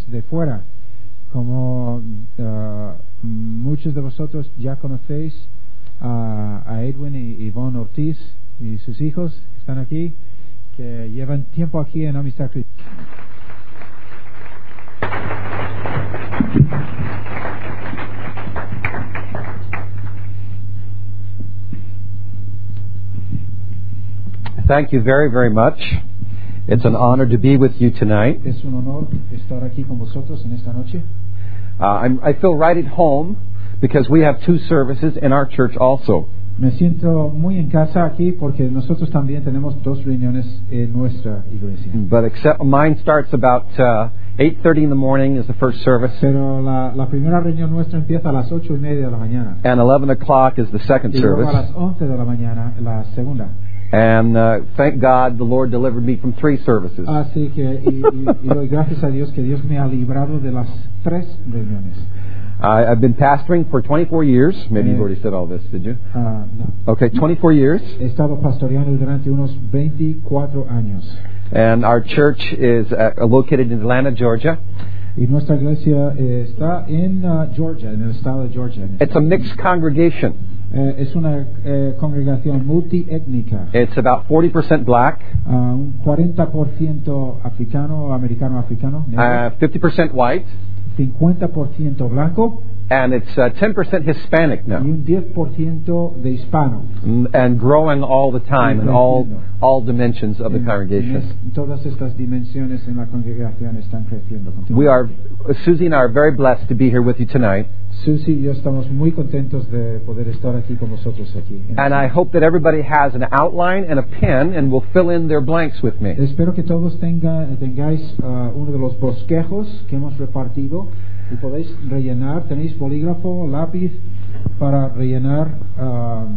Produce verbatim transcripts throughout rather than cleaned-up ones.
de fuera. Como uh, muchos de vosotros ya conocéis uh, a Edwin y Yvonne Ortiz y sus hijos que están aquí, que llevan tiempo aquí en Amistad Cristiana. Thank you very, very much. It's an honor to be with you tonight. Es un honor estar aquí con vosotros en esta noche. Uh, I'm, I feel right at home because we have two services in our church also. Me siento muy en casa aquí porque nosotros también tenemos dos reuniones en nuestra iglesia. But except mine starts about uh, eight thirty in the morning is the first service. Pero la, la primera reunión nuestra empieza a las ocho y media de la mañana. And eleven o'clock is the second y luego service. A las once de la mañana la segunda. And uh, thank God the Lord delivered me from three services. Así que y, y, y doy gracias a Dios que Dios me ha librado de las tres reuniones. I, I've been pastoring for twenty-four years. Maybe Eh, you've already said all this, did you? Uh, no. Okay, twenty-four years. He estado pastoreando durante unos veinticuatro años. And our church is uh, located in Atlanta, Georgia. Y nuestra iglesia eh, está en uh, Georgia, en el estado de Georgia. It's a mixed congregation. Eh, es una eh, congregación multiétnica. It's about forty percent black, Uh, un cuarenta por ciento africano, americano, africano, negro, uh, fifty percent white, cincuenta por ciento blanco and it's uh, ten percent Hispanic y now, un diez por ciento de hispano. Mm, and growing all the time in all all dimensions of the En- congregation. en es- todas estas dimensiones en la congregación están creciendo continuamente. We are, Susie and I are very blessed to be here with you tonight, Susie y yo estamos muy contentos de poder estar aquí con vosotros aquí. en and I hope that everybody has an outline and a pen and will fill in their blanks with me. Espero que todos tenga, tengáis uh, uno de los bosquejos que hemos repartido y podéis rellenar. Tenéis bolígrafo, lápiz para rellenar uh,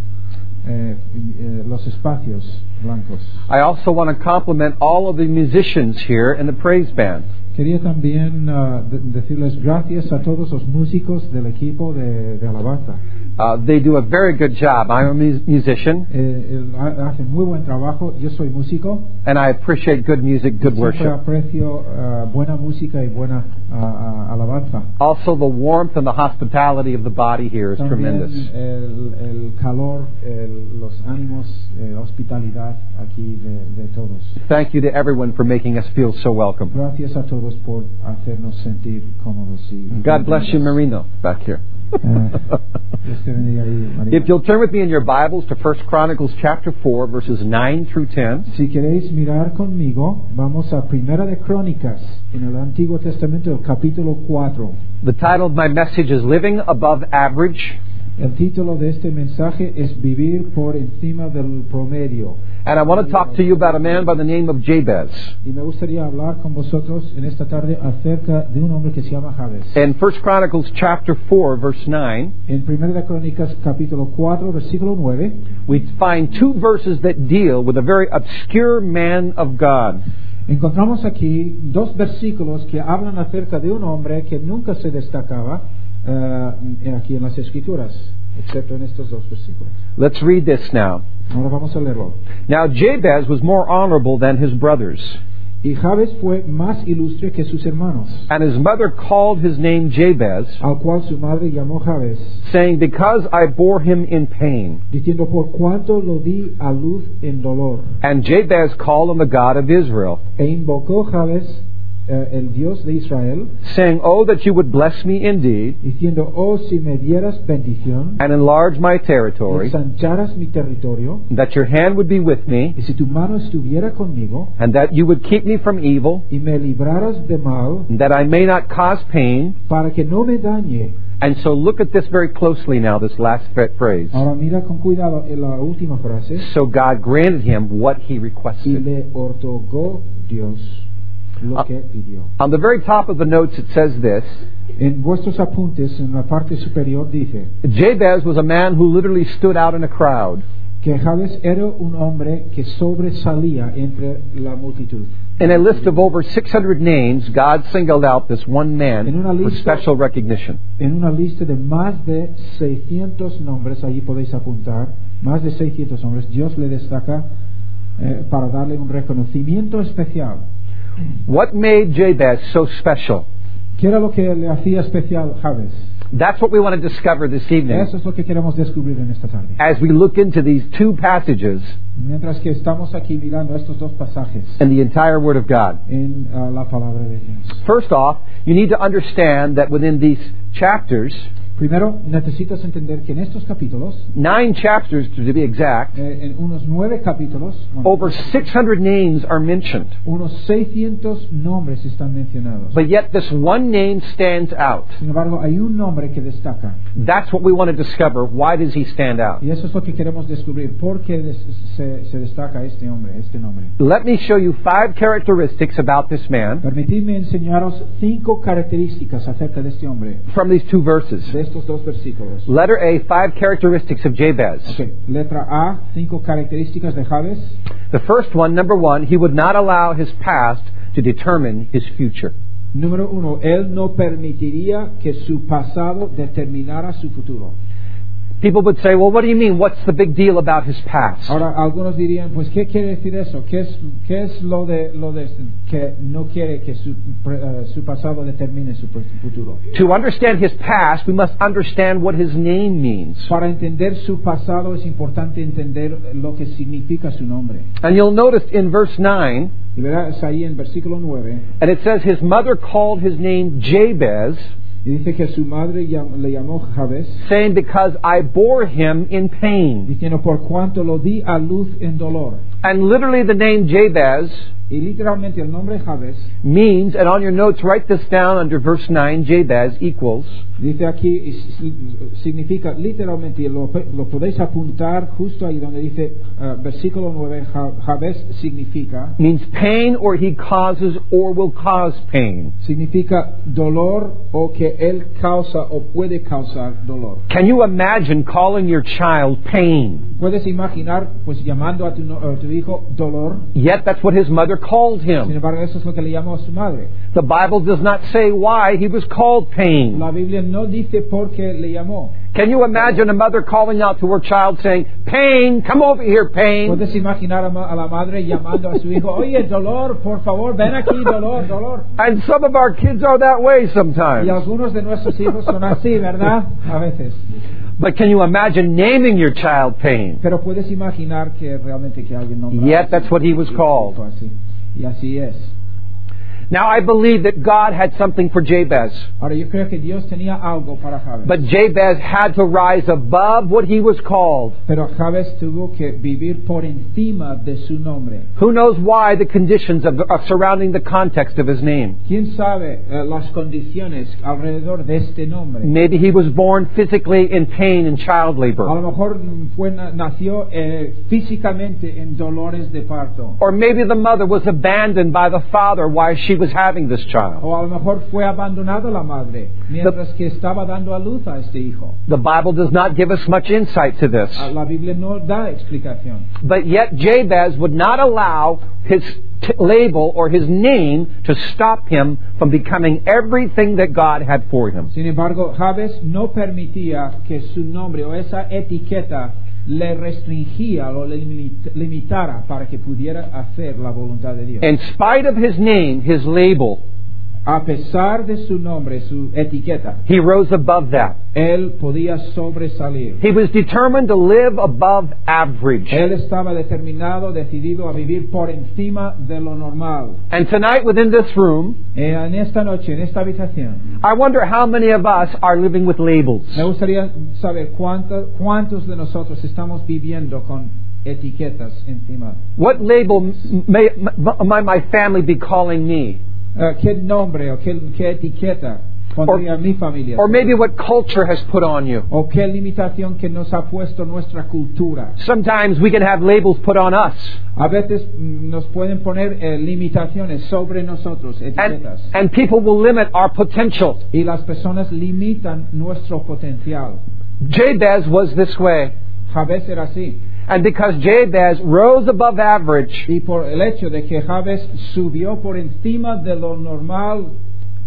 eh, eh, los espacios blancos. I also want to compliment all of the musicians here in the praise band. Quería también uh, de- decirles gracias a todos los músicos del equipo de, de alabanza. Uh, they do a very good job. I'm a mu- musician, Eh, el- ha- hacen muy buen trabajo. Yo soy músico. and I appreciate good music, good Siempre worship. aprecio uh, buena música y buena uh, uh, alabanza. Also, the warmth and the hospitality of the body here is También tremendous. el, el calor, el- los ánimos, eh, hospitalidad aquí de, de todos. Thank you to everyone for making us feel so welcome. Gracias a todos por hacernos sentir cómodos. Y God bless you, Marino, back here. Eh, Dios te bendiga ahí, María. If you'll turn with me in your Bibles to First Chronicles chapter four, verses nine through ten. Si queréis mirar conmigo, vamos a Primera de Crónicas, en el Antiguo Testamento, el capítulo cuatro. The title of my message is Living Above Average. El título de este mensaje es Vivir por encima del promedio. And I want to talk to you about a man by the name of Jabez. Y me gustaría hablar con vosotros en esta tarde acerca de un hombre que se llama Jabez. In First Chronicles chapter four, verse nine, En Primera de Crónicas, capítulo cuatro, versículo nueve, we find two verses that deal with a very obscure man of God. encontramos aquí dos versículos que hablan acerca de un hombre que nunca se destacaba eh, aquí en las Escrituras, excepto en estos dos versículos. Let's read this now. Ahora vamos a leerlo. Now Jabez was more honorable than his brothers, Y Jabez fue más ilustre que sus hermanos, and his mother called his name Jabez, al cual su madre llamó Jabez, saying, Because I bore him in pain. diciendo, por cuanto lo di a luz en dolor. And Jabez called on the God of Israel, E invocó Jabez eh, el Dios de Israel, saying, Oh, that you would bless me indeed, diciendo, oh, si me dieras bendición, and enlarge my y territory, ensancharas mi territorio, that your hand would be with me, y si tu mano estuviera conmigo, and that you would keep me from evil, y me libraras de mal, and that I may not cause pain. para que no me dañe. And so look at this very closely now, this last fa- phrase. Ahora mira con cuidado en la última frase. So God granted him what he Y requested. le otorgó Dios lo que pidió. On the very top of the notes it says this, En vuestros apuntes, en la parte superior, dice Jabez was a man who literally stood out in a crowd. que Jabez era un hombre que sobresalía entre la multitud. In a list of over six hundred names, God singled out this one man En una for lista- special recognition. En una lista de más de seiscientos nombres, allí podéis apuntar, más de seiscientos nombres, Dios le destaca eh, para darle un reconocimiento especial. What made Jabez so special? ¿Qué era lo que le hacía especial a Jabez? That's what we want to discover this evening Eso es lo que queremos descubrir en esta tarde. as we look into these two passages Mientras que estamos aquí mirando estos dos pasajes in the entire Word of God. en uh, la palabra de Dios. First off, you need to understand that within these chapters, Primero, necesitas entender que en estos capítulos, nine chapters to be exact, eh, en unos nueve capítulos, bueno, over six hundred names are mentioned. unos seiscientos nombres están mencionados. But yet this one name stands out. Sin embargo, hay un nombre que destaca. That's what we want to discover. Why does he stand out? Y eso es lo que queremos descubrir. ¿Por qué des- se, se destaca este hombre, este nombre? Let me show you five characteristics about this man Permitidme enseñaros cinco características acerca de este hombre, from these two verses. de estos dos versículos. Letter A, five characteristics of Jabez. Okay. Letra A, cinco características de Jabez. The first one, number one, he would not allow his past to determine his future. Número uno, él no permitiría que su pasado determinara su futuro. People would say, well, what do you mean? What's the big deal about his past? Ahora, algunos dirían, pues, ¿qué quiere decir eso? ¿Qué es, qué es lo de lo de que no quiere que su, pre- eh, su pasado determine su pre- futuro? To understand his past, we must understand what his name means. Para entender su pasado es importante entender lo que significa su nombre. And you'll notice in verse nine, Y verás ahí en versículo nueve, and it says his mother called his name Jabez, y dice que su madre llam- le llamó Jabez, saying, because I bore him in pain. diciendo, por cuanto lo di a luz en dolor. And literally the name Jabez Y literalmente el nombre Jabez means, and on your notes write this down under verse nine, Jabez equals, dice aquí, y s- significa literalmente, y lo, lo podéis apuntar justo ahí donde dice uh, versículo nueve, Ja- Jabez significa, means pain or he causes or will cause pain. significa dolor o que él causa o puede causar dolor. Can you imagine calling your child pain? Puedes imaginar, pues llamando a tu, no- a tu hijo dolor. Yet that's what his mother called Sin him. embargo, eso es lo que le llamó a su madre. The Bible does not say why he was called pain. La Biblia no dice por qué le llamó. Can you imagine a mother calling out to her child saying, pain, come over here, pain? Puedes imaginar a, ma- a la madre llamando a su hijo, oye, dolor, por favor, ven aquí, dolor, dolor. And some of our kids are that way Y sometimes. algunos de nuestros hijos son así, ¿verdad? A veces. But can you imagine naming your child pain? Pero puedes imaginar que realmente que alguien nombra Yet así, that's what he was y- called. así. Y así es. Now I believe that God had something for Jabez. Ahora, yo creo que Dios tenía algo para Jabez. But Jabez had to rise above what he was called. Pero Jabez tuvo que vivir por encima de su nombre. Who knows why the conditions of, of surrounding the context of his name? ¿Quién sabe eh, las condiciones alrededor de este nombre? Maybe he was born physically in pain and child A labor. lo mejor mm, fue, na- nació eh, físicamente en dolores de parto. Or maybe the mother was abandoned by the father while she was having this child. O a lo mejor fue abandonada la madre mientras que estaba dando a luz a este hijo. The Bible does not give us much insight to this. Ah, La Biblia no da explicación. But yet Jabez would not allow his t- label or his name to stop him from becoming everything that God had for him. Sin embargo, Jabez no permitía que su nombre o esa etiqueta le restringía o le limit- limitara para que pudiera hacer la voluntad de Dios. In spite of his name, his label, A pesar de su nombre, su etiqueta, he rose above that. él podía sobresalir. He was determined to live above average. Él estaba determinado, decidido a vivir por encima de lo normal. And tonight within this room, Eh, En esta noche, en esta habitación, I wonder how many of us are living with labels. me gustaría saber cuánto- cuántos de nosotros estamos viviendo con etiquetas encima. What label may may my family be calling me? Eh, ¿Qué nombre o qué, qué etiqueta pondría mi familia? Or maybe what culture has put on you? ¿O qué limitación que nos ha puesto nuestra cultura? Sometimes we can have labels put on us. A veces mm, nos pueden poner eh, limitaciones sobre nosotros, And, etiquetas. and people will limit our potential. Y las personas limitan nuestro potencial. Jabez was this way. Jabez era así. And because Jabez rose above average, Y por el hecho de que Jabez subió por encima de lo normal,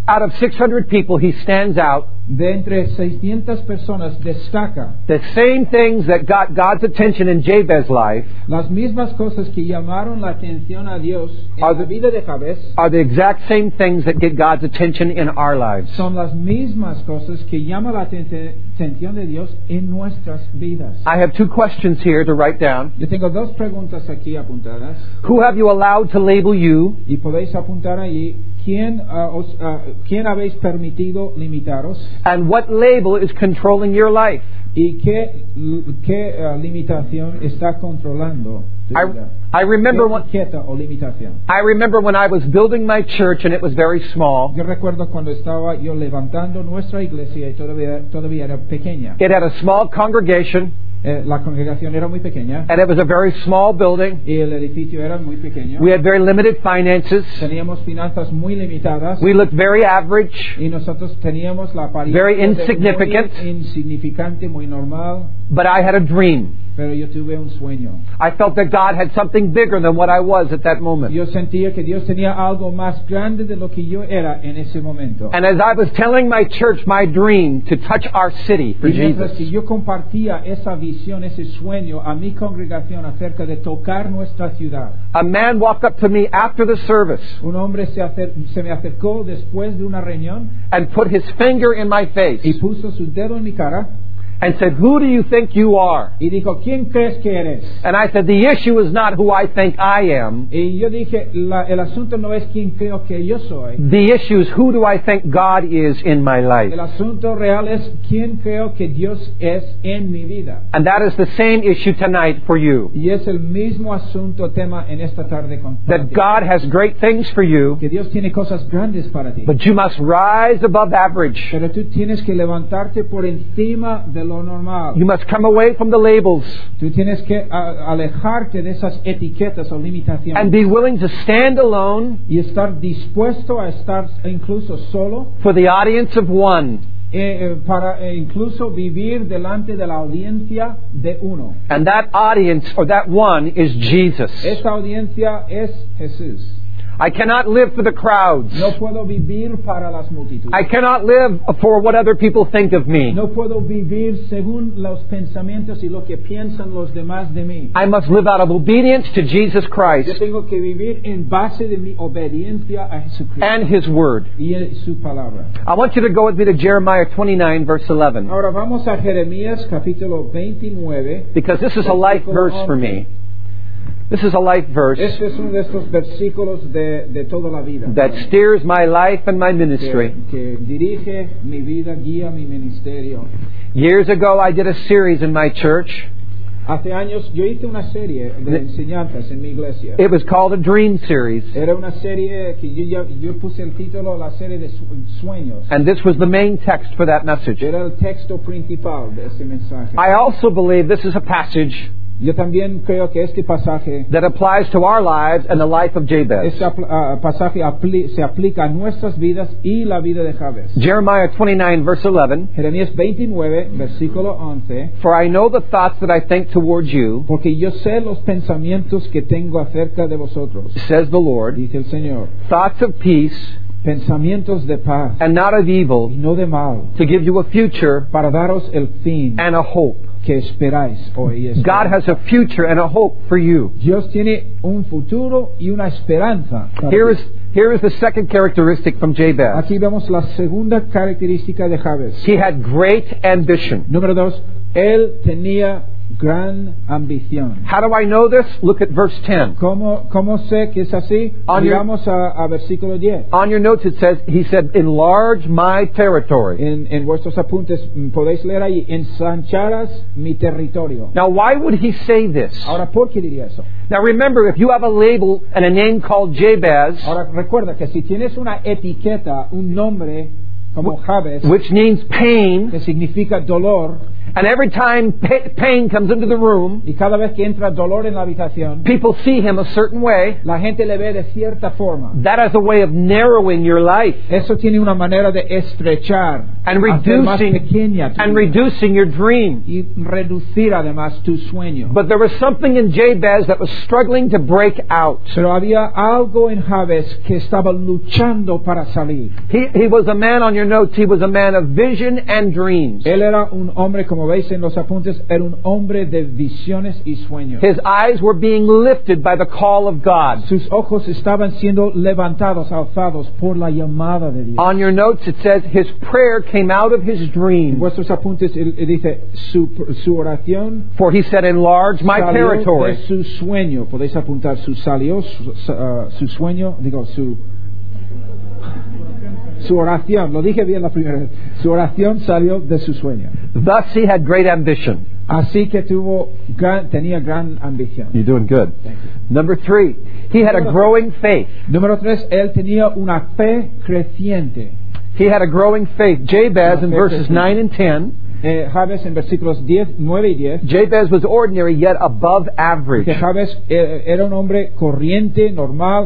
out of six hundred people, he stands out. De entre seiscientas personas destaca The same things that got God's attention in Jabez's life las mismas cosas que llamaron la atención a Dios en Are la the- vida de Jabez. are the exact same things that get God's attention in our lives. Son las mismas cosas que llaman la aten- atención de Dios en nuestras vidas. I have two questions here to write down. Yo tengo dos preguntas aquí apuntadas Who have you allowed to label you? y podéis apuntar allí. ¿Quién, ah, os, ah, ¿quién habéis permitido limitaros? And what label is controlling your life? ¿Y qué, qué ah, limitación está controlando tu I, vida? I remember ¿Qué when, etiqueta o limitación? I remember when I was building my church and it was very small. Yo recuerdo cuando estaba yo levantando nuestra iglesia y todavía, todavía era pequeña. It had a small congregation Eh, la congregación era muy pequeña and it was a very small building. y el edificio era muy pequeño. We had very limited finances. Teníamos finanzas muy limitadas We looked very average. y nosotros teníamos la apariencia Very de insignificant. muy insignificante, muy normal, But I had a dream. pero yo tuve un sueño. I felt that God had something bigger than what I was at that moment. Yo sentía que Dios tenía algo más grande de lo que yo era en ese momento. And as I was telling my church my dream to touch our city for Y mientras que Jesus, yo compartía esa visión, ese sueño a mi congregación acerca de tocar nuestra ciudad, a man walked up to me after the service un hombre se, acer- se me acercó después de una reunión and put his finger in my face y puso su dedo en mi cara and said, "Who do you think you are?" y dijo, ¿quién crees que eres? And I said, "The issue is not who I think I am. Y yo dije, la- el asunto no es quién creo que yo soy. The issue is who do I think God is in my life?" El asunto real es quién creo que Dios es en mi vida. And that is the same issue tonight for you. Y es el mismo asunto, tema en esta tarde con para That ti. God has great things for you, Que Dios tiene cosas grandes para ti. but you must rise above average. Pero tú tienes que levantarte por encima de lo normal. You must come away from the labels Tú tienes que a- alejarte de esas etiquetas o and limitaciones be willing to stand alone y estar dispuesto a estar incluso solo for the audience of one. eh, eh, para eh, incluso vivir delante de la audiencia de uno. And that audience or that one is Jesus. Esta audiencia es Jesús. I cannot live for the crowds. No puedo vivir para las multitudes. I cannot live for what other people think of me. No puedo vivir según los pensamientos y lo que piensan los demás de mí. I must live out of obedience to Jesus Yo Christ tengo que vivir en base de mi obediencia a Jesucristo and His Word. y en su palabra. I want you to go with me to Jeremiah twenty-nine, verse eleven, Ahora vamos a Jeremías capítulo veintinueve. because this is a life verse for me. This is a life verse Este es uno de estos versículos de, de toda la vida. that steers my life and my que, ministry. que dirige mi vida, guía mi ministerio. Years ago, I did a series in my church. Hace años yo hice una serie de enseñanzas en mi iglesia. It was called a Dream Series. Era una serie que yo, ya- yo puse el título la serie de su- sueños. And this was the main text for that message. Era el texto principal de ese mensaje. I also believe this is a passage Yo también creo que este pasaje, that applies to our lives and the life of Jabez. este apl- ah, pasaje apli- se aplica a nuestras vidas y la vida de Jabez. Jeremiah twenty-nine, verse eleven, Jeremías veintinueve, versículo once. "For I know the thoughts that I think towards you, Porque yo sé los pensamientos que tengo acerca de vosotros, says the Lord, dice el Señor. thoughts of peace Pensamientos de paz and not of y evil, no de mal, to give you a future para daros el fin and a hope." que esperáis hoy. God esperáis. has a future and a hope for you. Dios tiene un futuro y una esperanza. para Here ti. is, here is the second characteristic from Jabez. Aquí vemos la segunda característica de Jabez. He had great ambition. Número dos, él tenía gran ambición. How do I know this? Look at verse ten. ¿Cómo, cómo sé que es así? On your- Llegamos a, a versículo diez. On your notes it says, he said, enlarge my territory. En, en vuestros apuntes mm, podéis leer ahí, ensancharas mi territorio. Now why would he say this? Ahora, ¿por qué diría eso? Now remember, if you have a label and a name called Jabez, Ahora, recuerda que si tienes una etiqueta, un nombre como Jabez, which means pain. que significa dolor, And every time pa- pain comes into the room, y cada vez que entra dolor en la habitación, people see him a certain way. la gente le ve de cierta forma. That has a way of narrowing your life Eso tiene una manera de estrechar, and hacer más reducing pequeña tu and vida, reducing your dream. y reducir además tu sueño. But there was something in Jabez that was struggling to break out. Pero había algo en Jabez que estaba luchando para salir. He, he was a man, on your notes, he was a man of vision and dreams. Él era un hombre, como veis en los apuntes, era un hombre de visiones y sueños. His eyes were being lifted by the call of God. Sus ojos estaban siendo levantados, alzados por la llamada de Dios. On your notes it says his prayer came out of his En dream. vuestros apuntes él, él dice su, su oración For he said, enlarge my salió territory. de su sueño. Podéis apuntar su salió su, uh, su sueño, digo su su oración. Lo dije bien la primera vez. Su oración salió de su sueño. Thus he had great ambition. Así que tuvo gran, tenía gran ambición. You're doing good. Number three, he had a growing faith. Número tres, él tenía una fe creciente. He had a growing faith. Jabez in verses nine and ten. Eh, Jabez en versículos diez, nueve y diez. Jabez was ordinary yet above average. Que Jabez eh, era un hombre corriente, normal,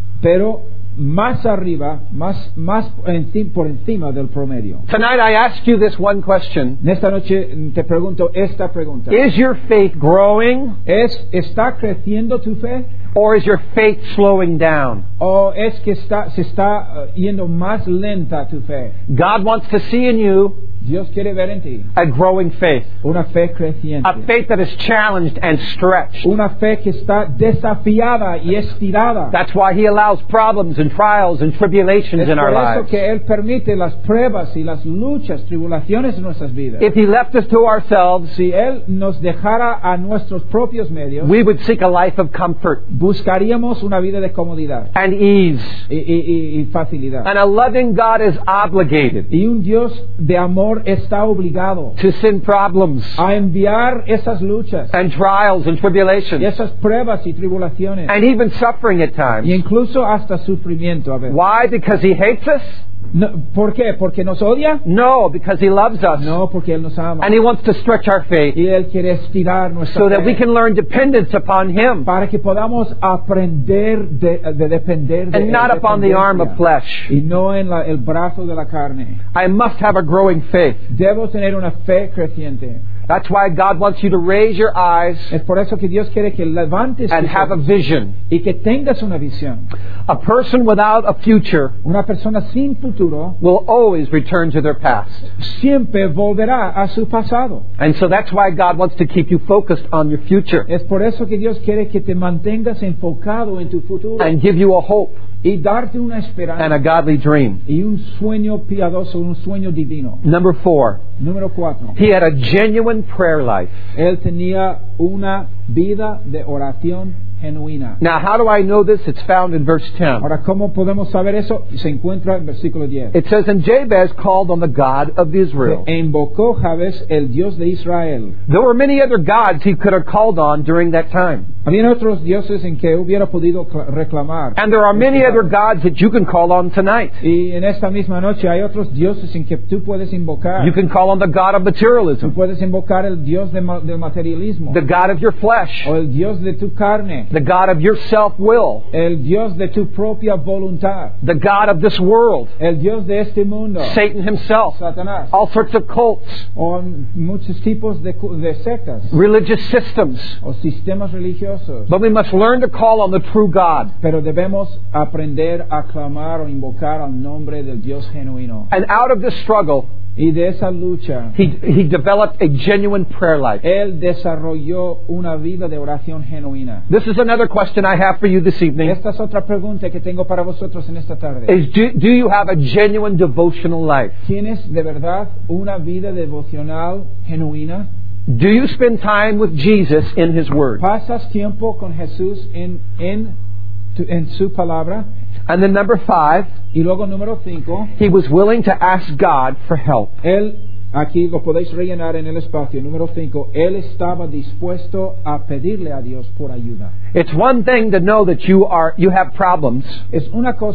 pero más arriba, más, más enci- por encima del promedio. Tonight I ask you this one question. En esta noche te pregunto esta pregunta. Is your faith growing ¿Es, ¿Está creciendo tu fe? or is your faith slowing down? ¿O es que está, se está uh, yendo más lenta tu fe? God wants to see in you Dios quiere ver en ti a growing faith. una fe creciente. A faith that is challenged and stretched. Una fe que está desafiada y estirada. That's why He allows problems and trials and tribulations Es in our por eso lives. que Él permite las pruebas y las luchas, tribulaciones en nuestras vidas. If He left us to ourselves, Si Él nos dejara a nuestros propios medios, we would seek a life of comfort buscaríamos una vida de comodidad and ease. y, y- y facilidad. And a loving God is obligated Y un Dios de amor está obligado to send problems a enviar esas luchas and trials and y tribulations esas pruebas y tribulaciones and even suffering at times. y incluso hasta sufrimiento a veces. Why? Because He hates us? No, ¿por qué? ¿Porque nos odia? No, because He loves us. No, porque Él nos ama. And He wants to stretch our faith Y Él quiere estirar nuestra so that fe we can learn dependence upon Him para que podamos aprender de, de depender de and Él, not upon the arm of dependencia, flesh. y no en la- el brazo de la carne. I must have a growing faith. Debo tener una fe creciente. That's why God wants you to raise your eyes Es por eso que Dios quiere que levantes and tus have a ojos vision. y que tengas una visión. A person without a future Una persona sin futuro will always return to their past. siempre volverá a su pasado. And so that's why God wants to keep you focused on your future Es por eso que Dios quiere que te mantengas enfocado en tu futuro and give you a hope y darte una and a esperanza godly dream. y un sueño piadoso, un sueño divino. Number four, Número cuatro. he had a genuine prayer life. Él tenía una vida de oración genuina. Now, how do I know this? It's found in verse ten. Ahora, ¿cómo podemos saber eso? Se encuentra en versículo diez. It says, and Jabez called on the God of Israel. E invocó Jabez el Dios de Israel. There were many other gods he could have called on during that time. Habían otros dioses en que hubiera podido cl- reclamar. And there are many other gods that you can call on tonight. Y en esta misma noche hay otros dioses en que tú puedes invocar. You can call on the God of Tú materialism, puedes invocar el Dios de ma- del materialismo. the God of your flesh, O el Dios de tu carne. the God of your self-will, El Dios de tu propia voluntad. the God of this world, El Dios de este mundo. Satan himself, Satanás. all sorts of cults, O muchos tipos de, cu- de sectas. religious systems. O sistemas religiosos. But we must learn to call on the true God. Pero debemos aprender a clamar o invocar al nombre del Dios genuino. And out of this struggle, Y de esa lucha, he, he developed a genuine prayer life. Él desarrolló una vida de oración genuina. This is another question I have for you this evening. Esta es otra pregunta que tengo para vosotros en esta tarde. Is do, do you have a genuine devotional life? ¿Tienes de verdad una vida devocional genuina? Do you spend time with Jesus in His Word? ¿Pasas tiempo con Jesús en, en, tu- en su palabra? And then number five, Y luego número cinco, he was willing to ask God for help. Él, aquí lo podéis rellenar en el espacio, número cinco, Él estaba dispuesto a pedirle a Dios por ayuda. It's one thing to know that you are you have problems, Es una cosa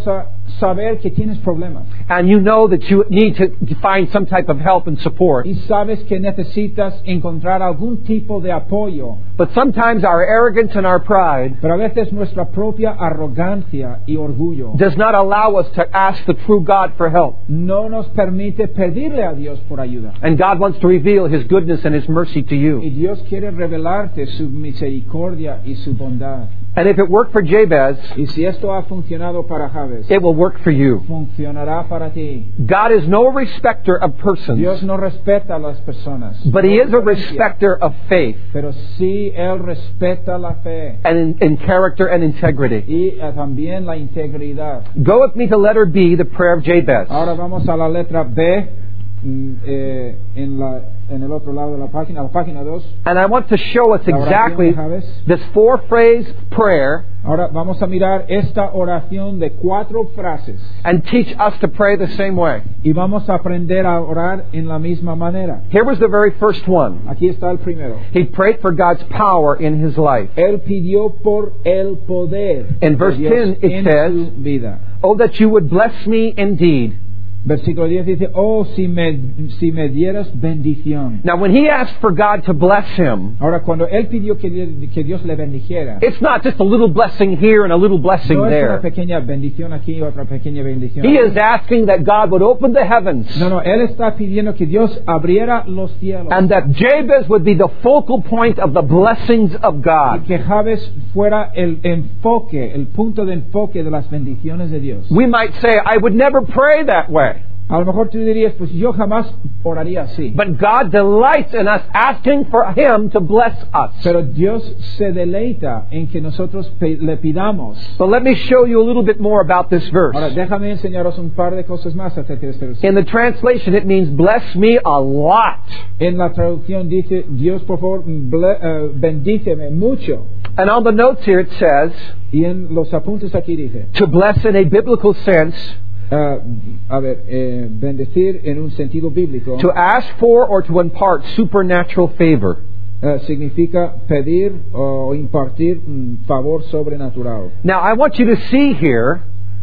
saber que tienes problemas. And you know that you need to find some type of help and support. Y sabes que necesitas encontrar algún tipo de apoyo. But sometimes our arrogance and our pride Pero a veces nuestra propia arrogancia y orgullo does not allow us to ask the true God for help. no nos permite pedirle a Dios por ayuda. And God wants to reveal His goodness and His mercy to Y you. Dios quiere revelarte su misericordia y su bondad. And if it worked for Jabez, Y si esto ha funcionado para Jabez, it will work for you. funcionará para ti. God is no respecter of persons, Dios no respeta a las personas, but He no is a diferencia, respecter of faith pero sí Él respeta la fe and in, in character and integrity. y eh, también la integridad. Go with me to letter B, the prayer of Jabez. Ahora vamos a la letra B, mm, eh, en, la, en el otro lado de la página, la página dos. And I want to show us La oración exactly de Jabez. this four-phrase prayer Ahora vamos a mirar esta oración de cuatro frases and teach us to pray the same way. y vamos a aprender a orar en la misma manera. Here was the very first one. Aquí está el primero. He prayed for God's power in his life. Él pidió por el poder In de verse Dios ten it en says, su vida. Oh, that you would bless me indeed. Versículo diez dice, oh, si me, si me dieras bendición. Now, when he asked for God to bless him, Ahora, cuando él pidió que, que Dios le bendijera, it's not just a little blessing here and a little blessing no es una there. pequeña bendición aquí y otra pequeña bendición. He is asking that God would open the heavens No, no, él está pidiendo que Dios abriera los cielos and that Jabez would be the focal point of the blessings of y God. que Jabez fuera el enfoque, el punto de enfoque de las bendiciones de Dios. We might say, I would never pray that way. A lo mejor tú dirías, pues yo jamás oraría así. But God delights in us asking for Him to bless us. Pero Dios se deleita en que nosotros pe- le pidamos. But let me show you a little bit more about this Ahora, verse. déjame enseñaros un par de cosas más acerca de este versículo. In the translation, it means bless me a lot. En la traducción dice, Dios por favor ble- eh, bendíceme mucho. And on the notes here it says, Y en los apuntes aquí dice, to bless in a biblical sense, uh, a ver, eh, bendecir en un sentido bíblico to ask for or to impart supernatural favor. eh, significa pedir o impartir un favor sobrenatural. Now, I want you to see here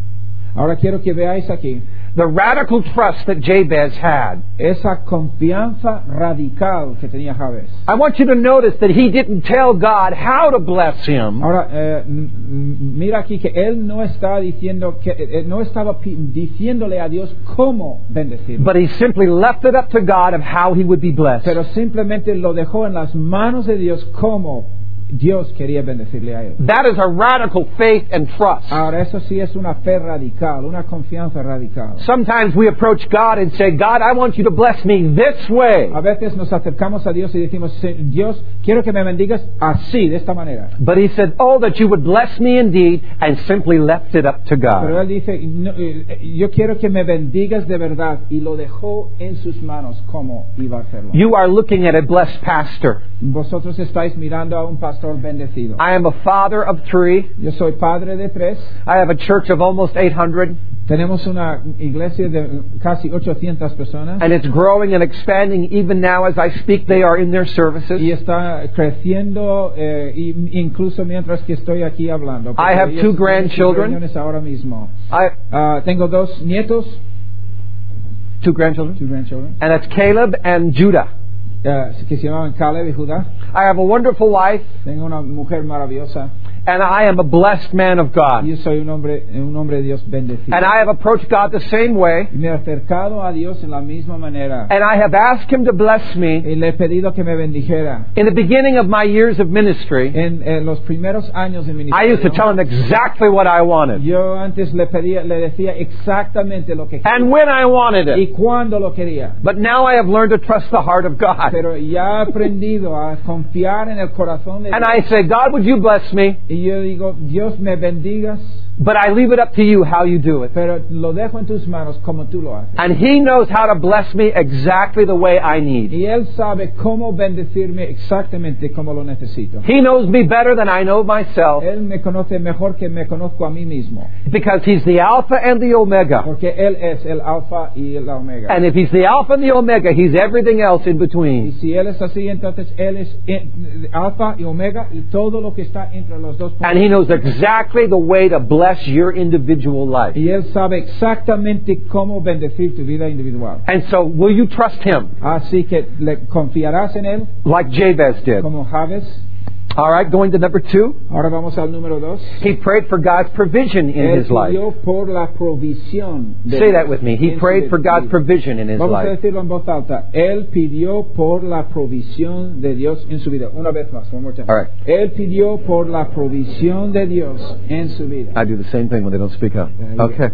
Ahora quiero que veáis aquí the radical trust that Jabez had. esa confianza radical que tenía Jabez. I want you to notice that he didn't tell God how to bless him. Ahora, eh, m- m- mira aquí que él no está diciendo que eh, no estaba pi- diciéndole a Dios cómo bendecirlo, But he simply left it up to God of how he would be blessed. pero simplemente lo dejó en las manos de Dios cómo Dios quería bendecirle a él. That is a radical faith and trust. Ahora, eso sí es una fe radical, una confianza radical. Sometimes we approach God and say, God, I want you to bless me this way. A veces nos acercamos a Dios y decimos, "Sí, Dios, quiero que me bendigas así, de esta manera." But he said, oh, that you would bless me indeed, and simply left it up to Pero God. él dice, "No, eh, yo quiero que me bendigas de verdad", y lo dejó en sus manos cómo iba a hacerlo. You are looking at a blessed pastor. Vosotros estáis mirando a un pastor bendecido. I am a father of three. Yo soy padre de tres. I have a church of almost eight hundred, Tenemos una iglesia de casi ochocientas personas and it's growing and expanding. Even now, as I speak, they are in their services. y está creciendo eh, y- incluso mientras que estoy aquí hablando. I have Ellos two tienen sus grandchildren. reuniones ahora mismo. I Ah, tengo dos nietos, two grandchildren, two grandchildren, and it's Caleb and Judah. eh, que se llamaban Caleb y Judá. I have a wonderful wife, Tengo una mujer maravillosa and I am a blessed man of y God. yo soy un hombre, un hombre de Dios bendecido. And I have approached God the same way, Y me he acercado a Dios en la misma manera and I have asked Him to bless me. y le he pedido que me bendijera. In the beginning of my years of ministry, En, en los primeros años de I ministerio, used to tell Him exactly what I wanted yo antes le pedía, le decía exactamente lo que and when I wanted y it. cuándo lo quería. But now I have learned to trust the heart of God. Pero ya he aprendido a confiar en el corazón de And Dios. I say, God, would you bless me? Y yo digo, Dios me bendigas, But I leave it up to you how you do it. pero lo dejo en tus manos como tú lo haces. And He knows how to bless me exactly the way I need. Y Él sabe cómo bendecirme exactamente como lo necesito. He knows me better than I know myself Él me conoce mejor que me conozco a mí mismo, because He's the Alpha and the Omega. porque Él es el alfa y el omega. And if He's the Alpha and the Omega, He's everything else in Y between. si Él es así, entonces Él es eh, alfa y omega y todo lo que está entre los dos. dos puntos. And He knows exactly the way to bless your individual life. Y Él sabe exactamente cómo bendecir tu vida individual. And so, will you trust Him Así que le confiarás en Él like Jabez did? como Jabez. All right, going to number two. Ahora vamos al número dos. He prayed for God's provision in Él his life. pidió por la provisión de Say Dios that with me. He en su prayed for God's vida. provision in his Vamos a life. decirlo en voz alta. Él pidió por la provisión de Dios en su vida. Una vez más, one more time. All right. Él pidió por la provisión de Dios en su vida. I do the same thing when they don't speak up. Yeah, you Okay.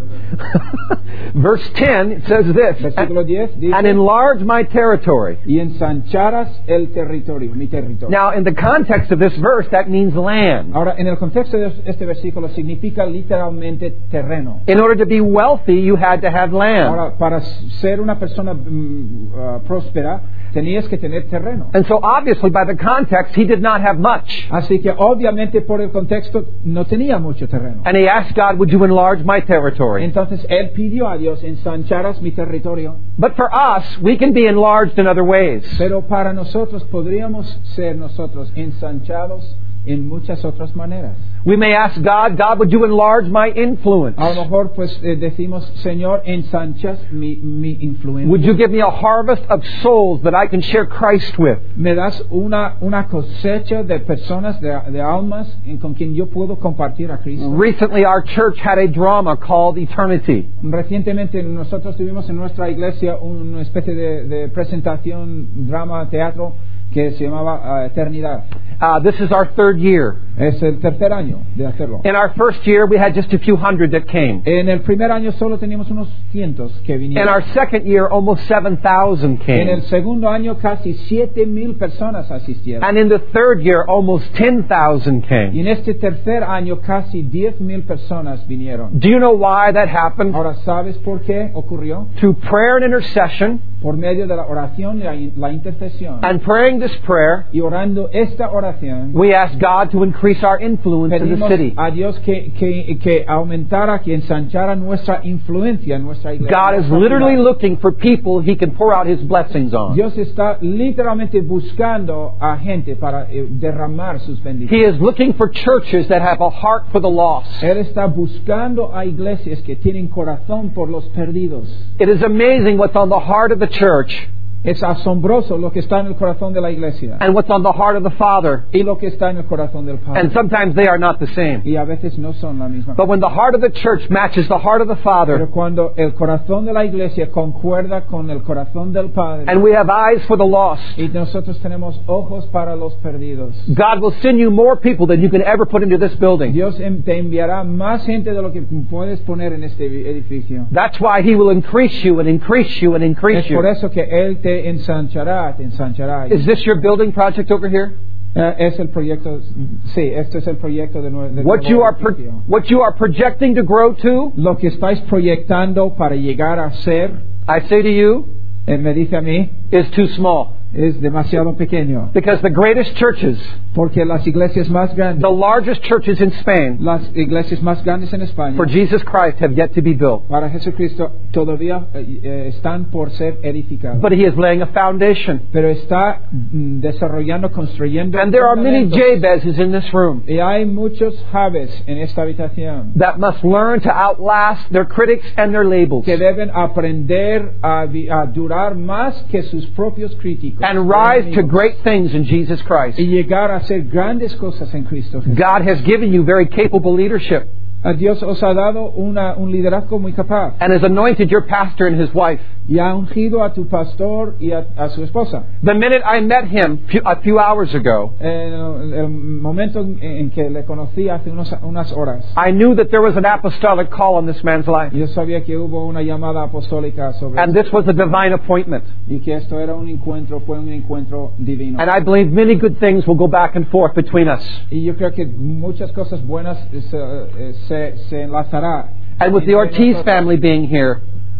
Verse ten it says this. Versículo diez dice, And enlarge my territory. y ensancharas el territorio, mi territorio. Now, in the context of this verse, that means land. Ahora, en el contexto de este versículo significa literalmente terreno. In order to be wealthy, you had to have land. Ahora, para ser una persona mm, uh, próspera, tenías que tener terreno. And so, obviously, by the context, he did not have much. Así que, obviamente, por el contexto, no tenía mucho terreno. And he asked God, would you enlarge my territory? Entonces, él pidió a Dios, ensancharas mi territorio. But for us, we can be enlarged in other ways. Pero para nosotros, podríamos ser nosotros ensanchados en muchas otras maneras. We may ask God, God, would you enlarge my influence? A lo mejor, pues, eh, decimos, Señor, ensanchas mi, mi influencia. Would you give me a harvest of souls that I can share Christ with? Me das una, una cosecha de personas, de, de almas, en, con quien yo puedo compartir a Cristo. Recently, our church had a drama called Eternity. Recientemente nosotros tuvimos en nuestra iglesia una especie de, de presentación, drama, teatro, que se llamaba uh, Eternidad. Uh, this is our third year. Es el tercer año de hacerlo. In our first year, we had just a few hundred that came. En el primer año solo teníamos unos cientos que In vinieron. our second year, almost seven thousand En el came. segundo año casi siete mil personas asistieron. And in the third year, almost ten thousand Y came. en este tercer año casi diez mil personas vinieron. Do you know why that happened? Ahora, ¿sabes por qué ocurrió? Through prayer and intercession, Por medio de la oración y la, la intercesión. and praying this prayer, Y orando esta oración, we asked God to increase our influence in the pedimos city. a Dios que, que, que aumentara, que ensanchara nuestra influencia en nuestra iglesia. God is nuestra literally ciudad. looking for people He can pour out His blessings on. Dios está literalmente buscando a gente para eh, derramar sus He bendiciones. is looking for churches that have a heart for the lost. Él está buscando a iglesias que tienen corazón por los perdidos. It is amazing what's on the heart of the church Es asombroso lo que está en el corazón de la iglesia and what's on the heart of the Father. y lo que está en el corazón del Padre. And sometimes they are not the same. Y a veces no son la misma. But when the heart of the church matches the heart of the Pero Father, cuando el corazón de la iglesia concuerda con el corazón del Padre and we have eyes for the lost, y nosotros tenemos ojos para los perdidos, God will send you more people than you can ever put into this building. Dios en- te enviará más gente de lo que puedes poner en este edificio. That's why He will increase you and increase you and increase Es you. por eso que Él te ensanchará, te ensanchará. Is this your building project over here? Eh, es el proyecto, sí, este es el proyecto de, nue- de What nuevo you are pro- edificio. what you are projecting to grow to, Lo que estáis proyectando para llegar a ser, I say to you, Él me dice a mí, is too small. es demasiado pequeño. Because the greatest churches, Porque las iglesias más grandes, the largest churches in Spain, las iglesias más grandes en España, for Jesus Christ have yet to be built. para Jesucristo todavía eh, eh, están por ser edificadas. But He is laying a foundation. Pero está mm, desarrollando, construyendo. And there are many fundamentos. Jabezes in this room Y hay muchos Jabes en esta habitación that must learn to outlast their critics and their labels que deben aprender a, vi- a durar más que sus propios críticos and rise to great things in Jesus Christ. y llegar a hacer grandes cosas en Cristo Jesús. God has given you very capable leadership A Dios os ha dado una, un liderazgo muy capaz and has anointed your pastor and his wife. y ha ungido a tu pastor y a, a su esposa. The minute I met him few- a few hours ago, En el, el momento en, en que le conocí hace unos, unas horas, I knew that there was an apostolic call on this man's life. yo sabía que hubo una llamada apostólica sobre And this was a divine appointment. y que esto era un encuentro, fue un encuentro divino. And I believe many good things will go back and forth between us. Y yo creo que muchas cosas buenas se, eh, se, se enlazará. And with the entre Ortiz nosotros. family being here,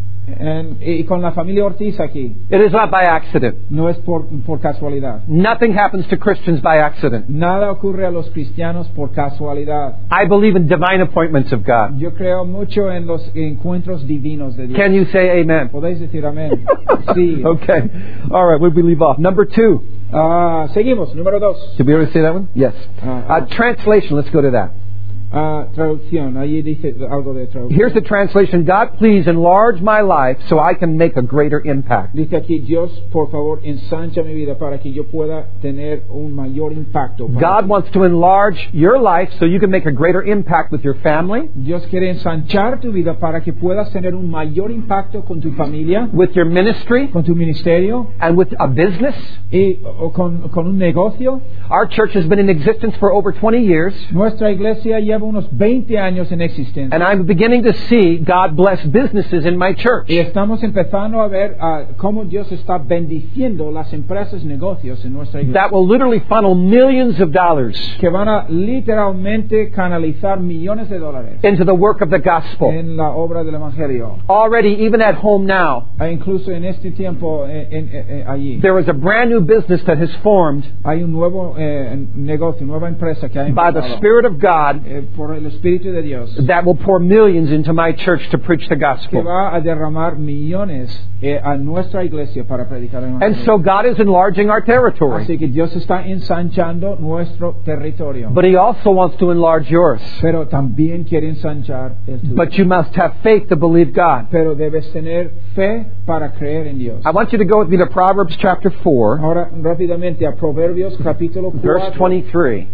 En- y con la familia Ortiz aquí, it is not by accident. no es por, por casualidad. Nothing happens to Christians by accident. Nada ocurre a los cristianos por casualidad. I believe in divine appointments of God. Yo creo mucho en los encuentros divinos de Dios. Can you say amen? ¿Podéis decir amén? Sí. Okay. All right, where did we leave off? Number two. Ah, seguimos, número dos. Did we already say that one? Yes. Ah, Uh, translation, let's go to that. Ah, traducción, allí dice algo de traducción. Here's the translation. God, please enlarge my life so I can make a greater impact. Dice aquí, Dios, por favor, ensancha mi vida para que yo pueda tener un mayor impacto. God wants to enlarge your life so you can make a greater impact with your family, Dios quiere ensanchar tu vida para que puedas tener un mayor impacto con tu familia, with your ministry, con tu ministerio and with a business. y o con, con un negocio. Our church has been in existence for over twenty years, Nuestra iglesia lleva unos veinte años en existencia. and I'm beginning to see God bless businesses in my church. Y estamos empezando a ver ah, cómo Dios está bendiciendo las empresas, negocios en nuestra iglesia. That will literally funnel millions of dollars Que van a literalmente canalizar millones de dólares into the work of the gospel. en la obra del Evangelio. Already, even at home now, E incluso en este tiempo eh, en- en- eh, allí there is a brand new business that has formed hay un nuevo eh, negocio, nueva empresa que ha by the empezado, Spirit of God eh, por el Espíritu de Dios, that will pour millions into my church to preach the que gospel. va a derramar millones eh, a nuestra iglesia para predicar el And Evangelio. so God is enlarging our territory. Así que Dios está ensanchando nuestro territorio, But He also wants to enlarge yours. pero también quiere ensanchar el tuyo. But you must have faith to believe God. Pero debes tener fe para creer en Dios. I want you to go with me to Proverbs chapter four, Ahora rápidamente a Proverbios capítulo verse cuatro. twenty-three.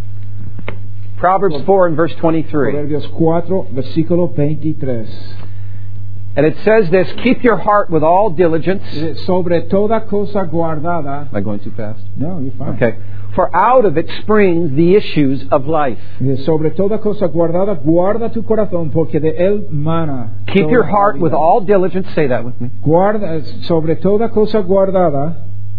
Proverbs four and verse twenty-three. Proverbios cuatro, versículo veintitrés. And it says this, keep your heart with all diligence. Dice, sobre toda cosa guardada. Am I going too fast? No, you're fine. Okay. For out of it springs the issues of life. Dice, sobre toda cosa guardada, guarda tu corazón, porque de él mana. Keep toda your la heart vida. with all diligence. Say that with me. Guarda, sobre toda cosa guardada,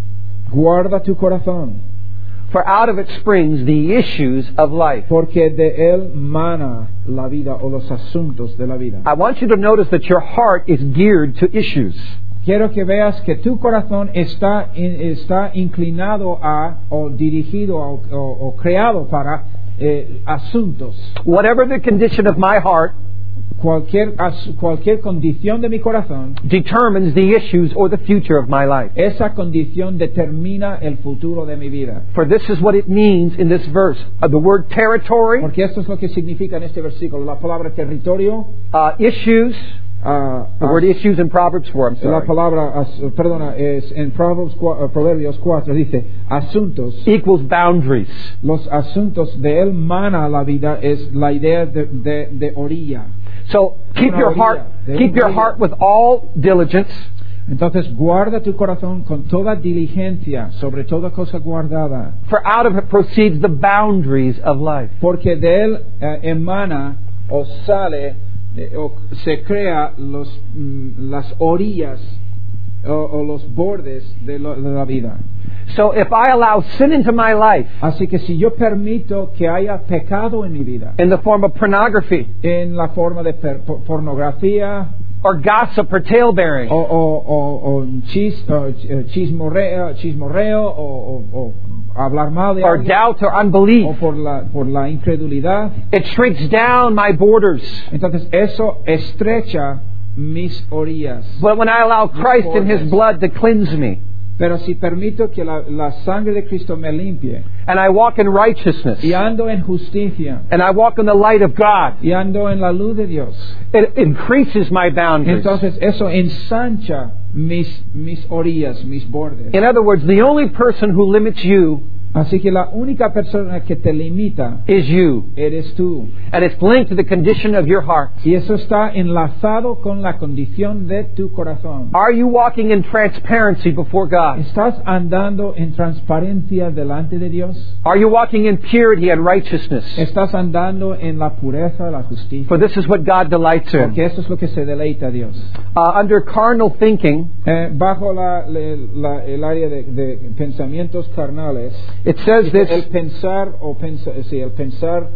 guarda tu corazón, For out of it springs the issues of life. porque de él mana la vida o los asuntos de la vida. I want you to notice that your heart is geared to issues. Quiero que veas que tu corazón está, in- está inclinado a, o dirigido a, o, o creado para eh, asuntos. Whatever the condition of my heart Cualquier, as- cualquier condición de mi corazón, determines the issues or the future of my life. esa condición determina el futuro de mi vida. For this is what it means in this verse. Uh, the word territory, Porque esto es lo que significa en este versículo. La palabra territorio, uh, issues, ah, the ah, word issues in Proverbs four, I'm la sorry, palabra, as- perdona, es en Proverbs cua- Proverbios cuatro dice, asuntos. equals boundaries. Los asuntos de él mana la vida es la idea de, de, de orilla. So keep your heart, keep your heart with all diligence, Entonces guarda tu corazón con toda diligencia, sobre toda cosa guardada, for out of it proceeds the boundaries of life. porque de él eh, emana o sale eh, o se crea los, mm, las orillas o, o los bordes de, lo- de la vida. So if I allow sin into my life Así que si yo permito que haya pecado en mi vida, in the form of pornography en la forma de per- por- pornografía or gossip or talebearing, o, o, o, o chis- o ch- eh, chismorreo, chismorreo o, o- o hablar mal de or alguien, doubt or unbelief, o por la, por la incredulidad, it shrinks down my borders. entonces eso estrecha mis orillas. But when I allow Christ in His blood to cleanse me, Pero si permito que la, la sangre de Cristo me limpie and I walk in righteousness, y ando en justicia and I walk in the light of God, y ando en la luz de Dios, it increases my boundaries. entonces eso ensancha mis, mis orillas, mis bordes. In other words, the only person who limits you Así que la única persona que te limita is you. eres tú. And it's linked to the condition of your heart. Y eso está enlazado con la condición de tu corazón. Are you walking in transparency before God? ¿Estás andando en transparencia delante de Dios? Are you walking in purity and righteousness? ¿Estás andando en la pureza, la justicia? For this is what God delights in. Porque eso es lo que se deleita a Dios. Uh, under carnal thinking, Eh, bajo la, le- la- el área de, de pensamientos carnales, it says el this, pensar o pensa, sí, el pensar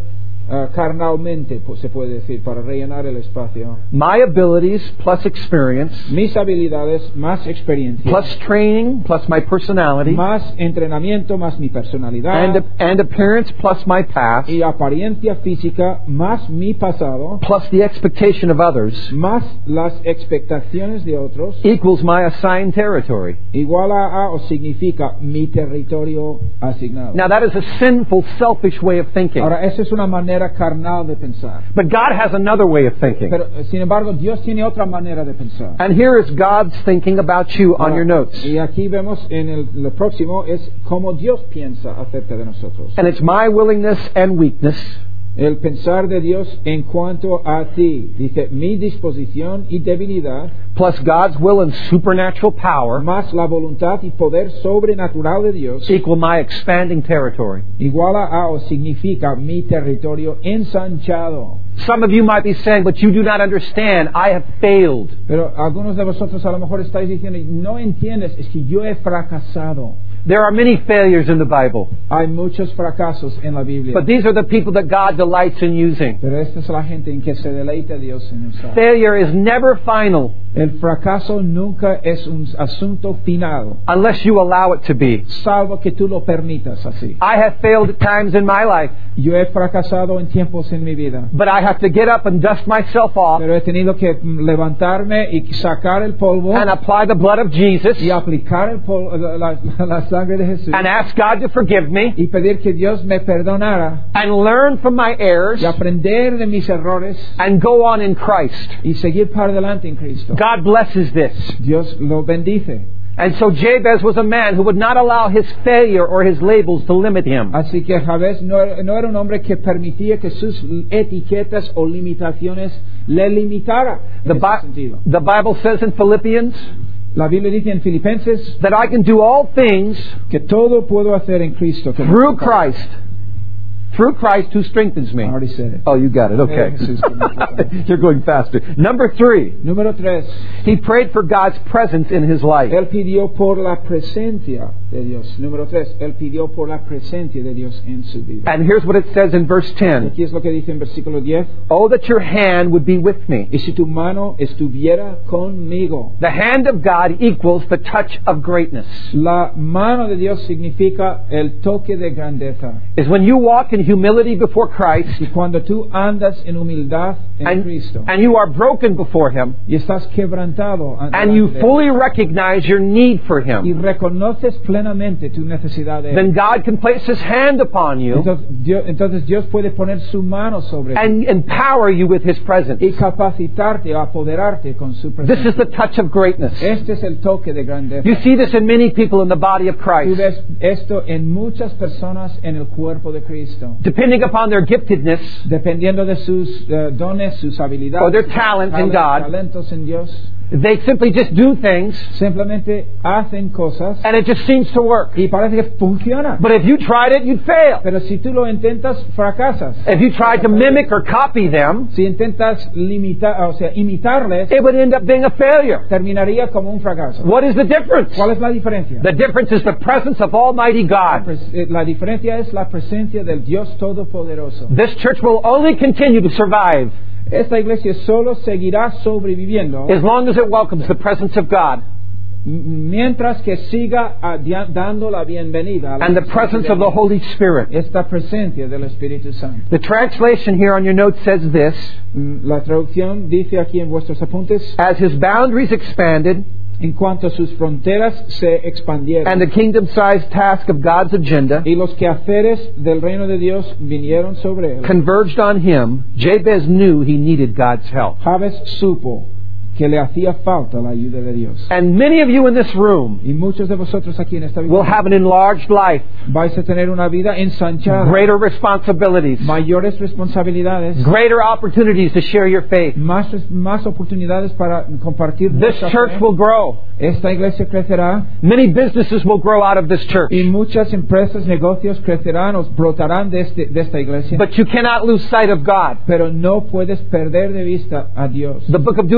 uh, carnalmente, pues, se puede decir, para rellenar el espacio. My abilities plus experience, Mis habilidades más experiencia, plus training, plus my personality, más entrenamiento, más mi personalidad, and, and appearance plus my past, y apariencia física, más mi pasado, plus the expectation of others, más las expectaciones de otros, equals my assigned territory. igual a, a o significa mi territorio asignado. Now that is a sinful, selfish way of thinking. Ahora, esa es una manera carnal de pensar. But God has another way of thinking. Pero, sin embargo, Dios tiene otra manera de pensar. And here is God's thinking about you on Ahora, your notes. Y aquí vemos en el, lo próximo es cómo Dios piensa acerca de nosotros. And it's my willingness and weakness, El pensar de Dios en cuanto a ti. Dice, mi disposición y debilidad, plus God's will and supernatural power, más la voluntad y poder sobrenatural de Dios, equal my expanding territory. igual a o significa mi territorio ensanchado. Some of you might be saying, but you do not understand. I have failed. Pero algunos de vosotros a lo mejor estáis diciendo, no entiendes, es que yo he fracasado. There are many failures in the Bible. Hay muchos fracasos en la Biblia. But these are the people that God delights in using. Pero esta es la gente en que se deleita Dios en usar. Failure is never final El fracaso nunca es un asunto final, unless you allow it to be. salvo que tú lo permitas así. I have failed at times in my life, Yo he fracasado en tiempos en mi vida, but I have to get up and dust myself off pero he tenido que levantarme y sacar el polvo and apply the blood of Jesus y aplicar el pol- la, la- la sangre de Jesús and ask God to forgive me y pedir que Dios me perdonara and learn from my errors y aprender de mis errores and go on in Christ. y seguir para adelante en Cristo. God blesses this. Dios lo bendice. And so Jabez was a man who would not allow his failure or his labels to limit him. Así que Jabez no, no era un hombre que permitía que sus etiquetas o limitaciones le limitara The, en ese Bi- sentido. the Bible says in Philippians La Biblia dice en Filipenses that I can do all things que todo puedo hacer en Cristo. Que me through fortalece. Christ. Through Christ who strengthens me. I already said it. Oh, you got it. Okay. You're going faster. Number three, Número tres. he prayed for God's presence in his life. Él pidió por la presencia de Dios. Número tres. Él pidió por la presencia de Dios en su vida. And here's what it says in verse ten. Aquí es lo que dice en versículo diez. Oh, that your hand would be with me. Y si tu mano estuviera conmigo. The hand of God equals the touch of greatness. La mano de Dios significa el toque de grandeza. Is when you walk in humility before Christ Y cuando tú andas en humildad en and, Cristo and you are broken before Him y estás quebrantado ante and you delante de fully recognize your need for Él, y Him, reconoces plenamente tu necesidad de Él, then God can place His hand upon you entonces Dios, entonces Dios puede poner su mano sobre ti and empower you with His presence. y capacitarte o apoderarte con su This presencia. is the touch of greatness. Este es el toque de grandeza. You see this in many people in the body of Tú Christ. ves esto en muchas personas en el cuerpo de Cristo. Depending upon their giftedness, Dependiendo de sus eh, dones, sus habilidades, Or their sus talent in talen- God. talentos en Dios, they simply just do things simplemente hacen cosas and it just seems to work. y parece que funciona. But if you tried it, you'd fail. Pero si tú lo intentas, fracasas. If you tried to mimic or copy them, Si intentas limitar, o sea, imitarles, it would end up being a failure. terminaría como un fracaso. What is the difference? ¿Cuál es la diferencia? The difference is the presence of Almighty La, God. pres- eh, la diferencia es la presencia del Dios Todopoderoso. This church will only continue to survive Esta iglesia solo seguirá sobreviviendo as long as it welcomes the presence of God m- mientras que siga a- dia- dando la bienvenida a la and the presencia presence de of the Dios. Holy Spirit. Esta presencia del Espíritu Santo. The translation here on your note says this: Mm, La traducción dice aquí en vuestros apuntes, as his boundaries expanded en cuanto sus fronteras se expandieron and the kingdom-sized task of God's agenda y los quehaceres del reino de Dios vinieron sobre él, converged on him, Jabez knew he needed God's help. Jabez supo que le hacía falta la ayuda de Dios. And many of you in this room Y muchos de vosotros aquí en esta will vida have an enlarged life, vais a tener una vida ensanchada, greater responsibilities, mayores responsabilidades, greater opportunities to share your faith. más, más oportunidades para compartir This vuestra church fe. will grow. Esta iglesia crecerá Many businesses will grow out of this church. y muchas empresas, negocios crecerán o brotarán de, este, de esta iglesia. But you cannot lose sight of God. Pero no puedes perder de vista a Dios. The book of Deuteronomy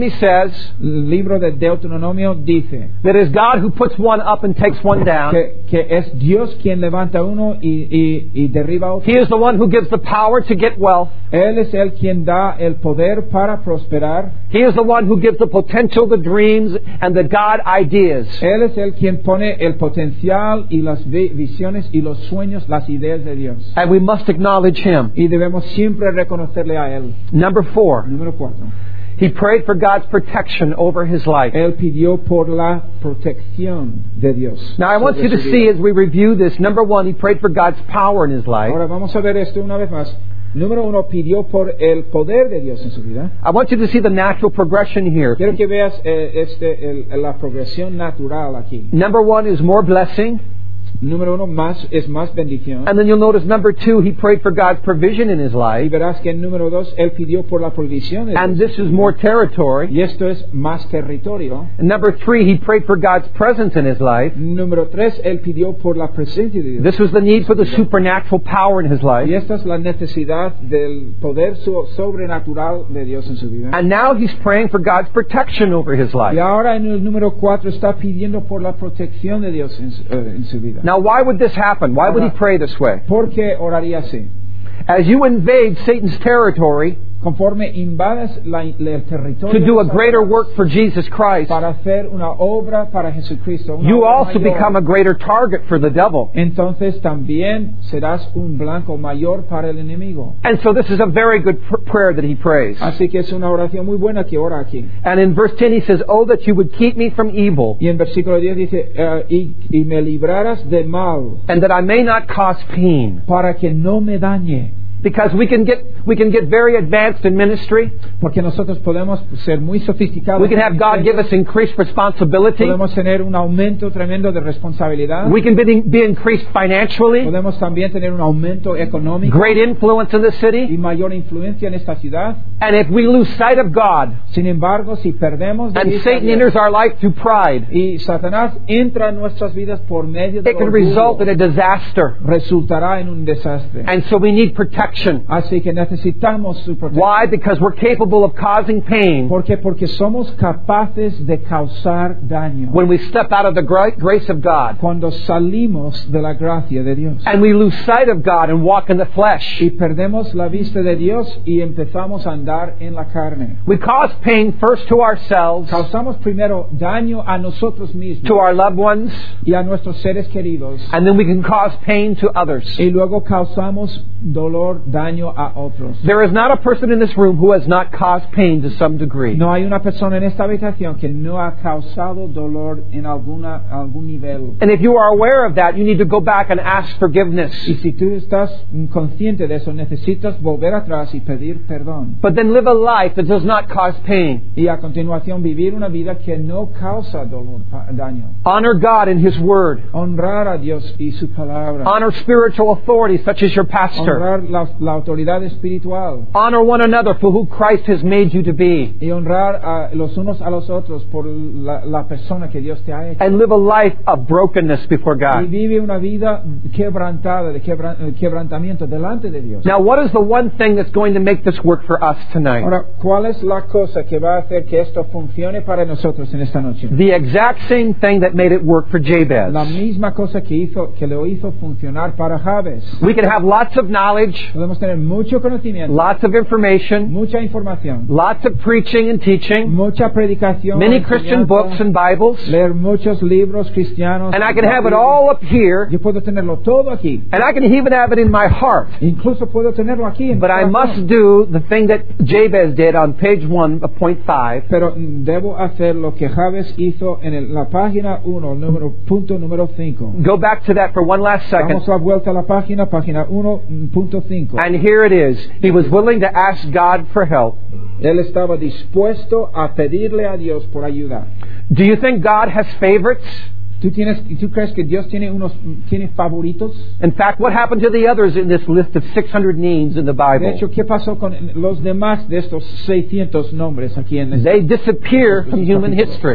Deuteronomy says El libro de Deuteronomio dice that it is God who puts one up and takes one down. que, que es Dios quien levanta uno y, y, y derriba otro. He is the one who gives the power to get wealth. Él es el quien da el poder para prosperar. He is the one who gives the potential, the dreams, and the God ideas. Él es el quien pone el potencial y las vi- visiones y los sueños, las ideas de Dios. And we must acknowledge Him. Y debemos siempre reconocerle a Él. Number four, Número cuatro. he prayed for God's protection over his life. Él pidió por la protección de Dios. Now I want sobre you to su see vida. as we review this, number one, he prayed for God's power in his life. Ahora vamos a ver esto una vez más. Número uno, pidió por el poder de Dios en su vida. I want you to see the natural progression here. Quiero que veas eh, este, el- la progresión natural aquí. Number one is more blessing. Número uno, más es más bendición. And then you'll notice number two, he prayed for God's provision in his Y life. verás que en número dos, él pidió por la provisión de And Dios. this is more territory. Y esto es más territorio. And number three, he prayed for God's presence in his life. Número tres, él pidió por la presencia de Dios. This was the need for the supernatural power in his Y life. esta es la necesidad del poder so- sobrenatural de Dios en su vida. And now he's praying for God's protection over his Y life. ahora en el número cuatro está pidiendo por la protección de Dios en su, eh, en su vida. Now why would this happen? Why would he pray this way? ¿Por qué oraría así? As you invade Satan's territory Conforme invades la- el territorio to do a de greater Satanás work for Jesus Christ, para hacer una obra para Jesucristo, una you obra also mayor, become a greater target for the devil. entonces también serás un blanco mayor para el enemigo. And so this is a very good pr- prayer that he prays. Así que es una oración muy buena que ora aquí. And in verse ten he says, "Oh, that you would keep me from evil, Y en versículo diez dice, eh, y, y me libraras de mal, and that I may not cause pain." para que no me dañe. Because we can get we can get very advanced in ministry. Porque nosotros podemos ser muy sofisticados. We can have God give us increased responsibility. Podemos tener un aumento tremendo de responsabilidad. We can be, be increased financially, Podemos también tener un aumento económico great influence in the y city. mayor influencia en esta ciudad. And if we lose sight of God Sin embargo, si perdemos de and vista a Satan Dios enters our life through pride, y Satanás entra en nuestras vidas por medio de it can result in a disaster. resultará en un desastre. And so we need protection. Así que necesitamos su protección. Why? Because we're capable of causing pain ¿Por qué? Porque somos capaces de causar daño when we step out of the gra- grace of God. cuando salimos de la gracia de Dios. And we lose sight of God and walk in the flesh. Y perdemos la vista de Dios y empezamos a andar en la carne. We cause pain first to ourselves, Causamos primero daño a nosotros mismos to our loved ones, y a nuestros seres queridos. and then we can cause pain to others. Y luego causamos dolor, daño a otros. There is not a person in this room who has not caused pain to some degree. No hay una persona en esta habitación que no ha causado dolor en alguna, algún nivel. And if you are aware of that, you need to go back and ask forgiveness. Y si tú estás consciente de eso, necesitas volver atrás y pedir perdón. But then live a life that does not cause pain. Y a continuación vivir una vida que no causa dolor, pa- daño. Honor God and His Word. Honrar a Dios y su palabra. Honor spiritual authorities such as your pastor. Honrar la, la autoridad espiritual. Honor one another for who Christ has made you to be. Y honrar a los unos a los otros por la, la persona que Dios te ha hecho. And live a life of brokenness before Y God. vive una vida quebrantada, de quebra- eh, quebrantamiento delante de Dios. Now, what is the one thing that's going to make this work for us tonight? Ahora, ¿cuál es la cosa que va a hacer que esto funcione para nosotros en esta noche? The exact same thing that made it work for Jabez. La misma cosa que hizo, que lo hizo funcionar para Jabez. We can have lots of knowledge, Podemos tener mucho conocimiento, lots of information, mucha información, lots of preaching and teaching, mucha predicación, many Christian enseñanza, books and Bibles, leer muchos libros cristianos. and I can have it all up here, Yo puedo tenerlo todo aquí. and I can even have it in my heart. Incluso puedo tenerlo aquí. En But I mi must corazón. do the thing that Jabez did on page one of point five. Pero mm, debo hacer lo que Jabez hizo en el- la página uno, número, punto número cinco. Go back to that for one last second. Damos la vuelta a la página, página uno, punto cinco. And here it is. He was willing to ask God for help. Él estaba dispuesto a pedirle a Dios por ayuda. Do you think God has favorites? ¿Tú, tienes, ¿Tú crees que Dios tiene unos tiene favoritos? In fact, what happened to the others in this list of six hundred names in the De Bible? hecho, ¿qué pasó con los demás de estos seiscientos nombres aquí en este? They disappear from human history.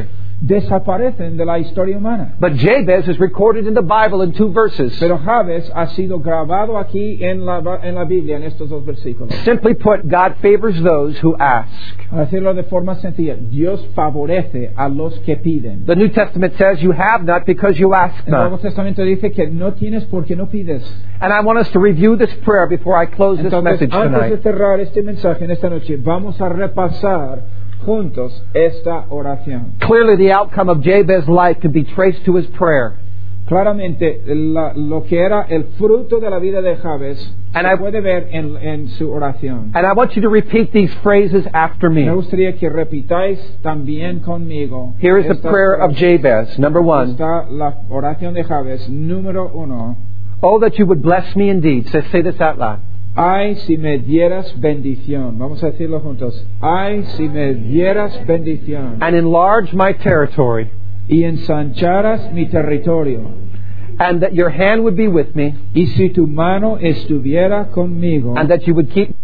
desaparecen de la historia humana. But Jabez is recorded in the Bible in two verses. Pero Jabez ha sido grabado aquí en la, en la Biblia, en estos dos versículos. Simply put, God favors those who ask. A decirlo de forma sencilla, Dios favorece a los que piden. The New Testament says you have not because you ask El Nuevo not. Testamento dice que no tienes porque no pides. And I want us to review this prayer before I close this Entonces, message antes de tonight. cerrar este mensaje en esta noche, vamos a repasar juntos esta oración. Clearly, the outcome of Jabez's life can be traced to his prayer. Claramente, la, lo que era el fruto de la vida de Jabez And se I- puede ver en, en su oración. And I want you to repeat these phrases after me. Me gustaría que repitáis también conmigo. Here is the estas prayer of oraciones. Jabez. Number one. Está la oración de Jabez, número uno. Oh, that you would bless me indeed. Say, say this out loud. Ay, si me dieras bendición. Vamos a decirlo juntos. Ay, si me dieras bendición. And enlarge my territory. Y ensancharas mi territorio. And that your hand would be with me. Y si tu mano estuviera conmigo. And that you would keep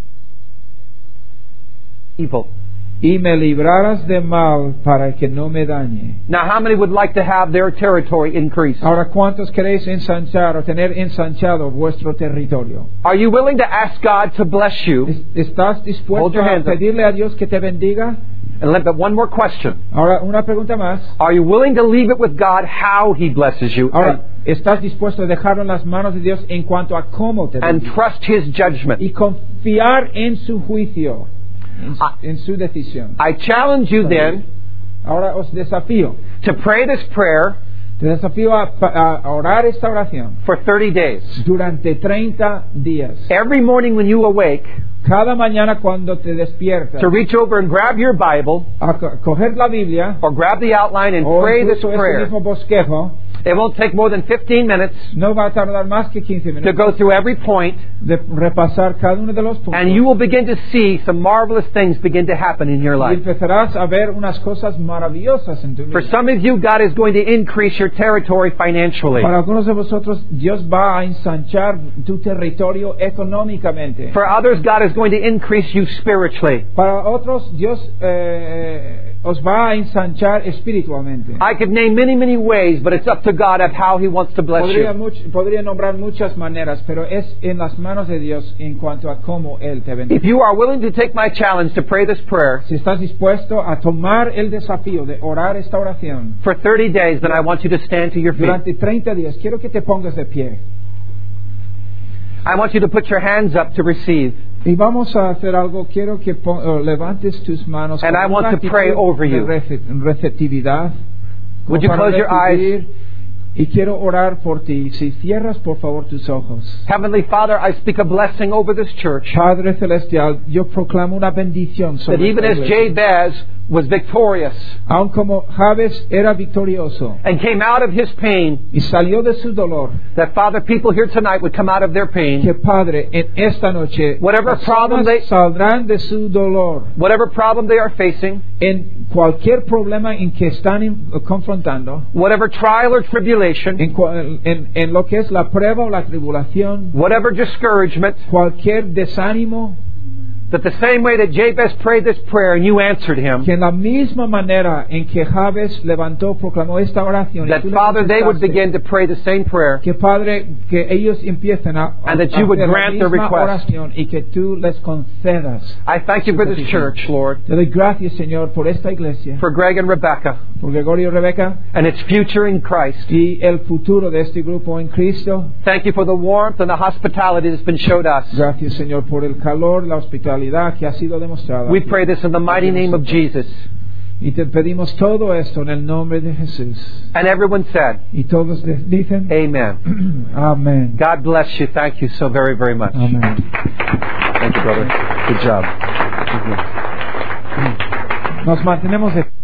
evil. Y me libraras de mal para que no me dañe. Now, how many would like to have their territory increased? Ahora, ¿cuántos queréis ensanchar o tener ensanchado vuestro territorio? Are you willing to ask God to bless you? ¿Es- ¿Estás Hold dispuesto your a hands up. pedirle a Dios que te bendiga? And let but one more question. Ahora, una pregunta más. Are you willing to leave it with God how He blesses you? Ahora, ¿estás dispuesto a dejarlo en las manos de Dios en cuanto a cómo te And bendiga? trust His judgment. Y confiar en su juicio, en su, en su decisión. I challenge you then Ahora os desafío, to pray this prayer te desafío a, a orar esta oración for thirty days. durante treinta días. Every morning when you awake, Cada mañana cuando te despiertas, to reach over and grab your Bible a co- coger la Biblia or grab the outline and o pray this incluso este prayer. mismo bosquejo, It won't take more than fifteen minutes no va a tardar más que quince to minutos go through every point, de repasar cada uno de los puntos. and you will begin to see some marvelous things begin to happen in your Y life. empezarás a ver unas cosas maravillosas en tu For vida. some of you, God is going to increase your territory financially. Para algunos de vosotros, Dios va a ensanchar tu territorio económicamente. For others, God is going to increase you spiritually. Para otros, Dios eh, os va a ensanchar espiritualmente. I could name many, many ways, but it's up to God of how He wants to bless Podría, you. much- podría nombrar muchas maneras, pero es en las manos de Dios en cuanto a cómo Él te If bendice. you are willing to take my challenge to pray this prayer Si estás dispuesto a tomar el desafío de orar esta oración for thirty days, then I want you to stand to your feet. durante treinta días, quiero que te pongas de pie. I want you to put your hands up to receive. Y vamos a hacer algo, quiero que pon- eh, levantes tus manos And con I want una to pray actitud over de you. rece- receptividad. Would you Para close your recibir, y quiero orar por ti. Si cierras, por favor, tus ojos. Heavenly Father, I speak a blessing over this church, Padre Celestial, yo proclamo una bendición that sobre even esta as iglesia. Jabez was victorious Aun como Jabez era victorioso and came out of his pain, y salió de su dolor, that Father, people here tonight would come out of their pain, que Padre, en esta noche, Whatever personas problem they- saldrán de su dolor whatever problem they are facing, en cualquier problema en que están in- confrontando, whatever trial or tribulation, en, cual- en, en lo que es la prueba o la tribulación, whatever discouragement, cualquier desánimo, that the same way that Jabez prayed this prayer and you answered him, que en la misma manera en que Jabez levantó, proclamó esta oración, y that tú le Father, they would contestaste, begin to pray the same prayer, que Padre, que ellos empiecen a, a And that you would hacer la grant their misma request. oración y que tú les concedas. I thank you for this church, Lord, Te doy gracias, Señor, por esta iglesia, for Greg and Rebecca, por Gregorio y Rebeca and its future in Christ. y el futuro de este grupo en Cristo. Thank you for the warmth and the hospitality that's been showed us. Gracias, Señor, por el calor, la hospitalidad que ha sido demostrada. We pray this in the mighty name of Jesus. Y te pedimos todo esto en el nombre de Jesús. And everyone said, Y todos les dicen, Amen. Amén. God bless you. Thank you so very, very much. Amén. Thank you, brother. Good job. Nos mantenemos de